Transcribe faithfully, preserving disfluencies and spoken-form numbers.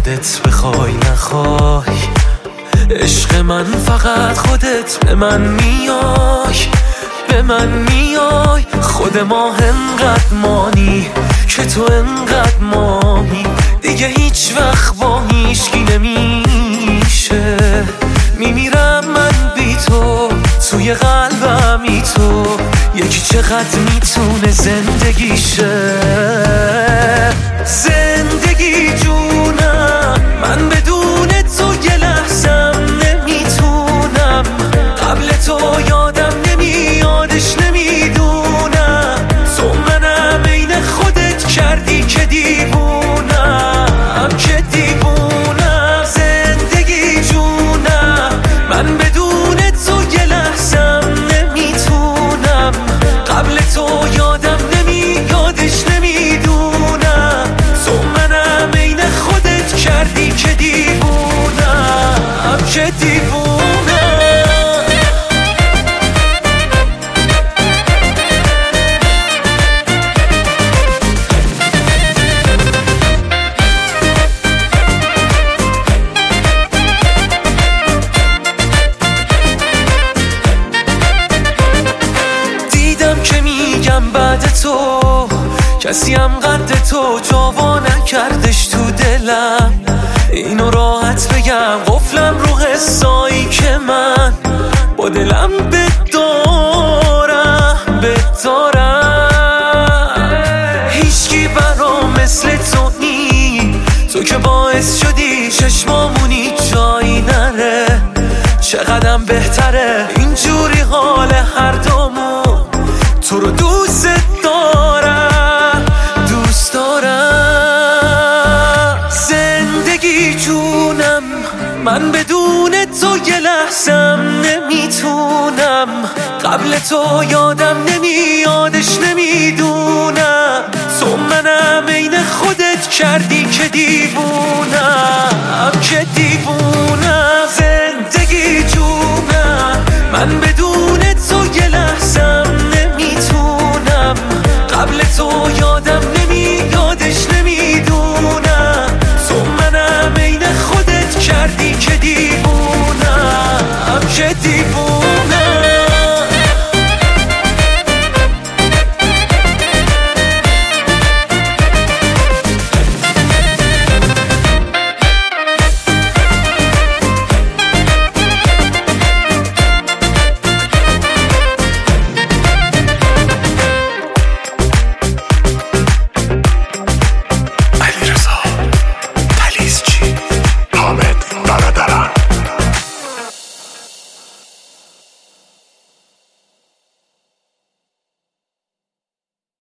خودت بخوای نخوای، عشق من فقط خودت به من میای، به من میای. خود ما انقدر مانی که تو انقدر مانی، دیگه هیچ وقت با هیچکی نمیشه. میمیرم من بی تو، توی قلبمی تو، یکی چقدر میتونه زندگیشه. زندگی جونم، من بدون تو یه لحظم نمیتونم. قبل تو یادم نمیادش نمیدونم. تو منم عین خودت کردی که دیوونم، که دیوونم. زندگی جونم، من بدون تو یه لحظم نمیتونم. قبل تو یادم نمیادش نمیدونم. تو منم عین خودت کردی که دیوونم، که دیوونم. بعد تو کسی هم قد تو جاوا نکردش تو دلم. اینو راحت بگم قفلم رو حسایی که من با دلم بدارم بدارم. هیچکی برام مثل تو نی، تو که باعث شدی چشمامونی جایی نره. چقدرم بهتره اینجوری حال هر دومون. تو رو دوست دارم، دوست دارم. زندگی جونم، من بدون تو یه لحظم نمیتونم. قبل تو یادم نمیادش نمیدونم. تو منم عین خودت کردی که دیوونم، که دیوونم.